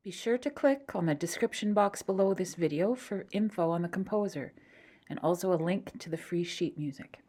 Be sure to click on the description box below this video for info on the composer and also a link to the free sheet music.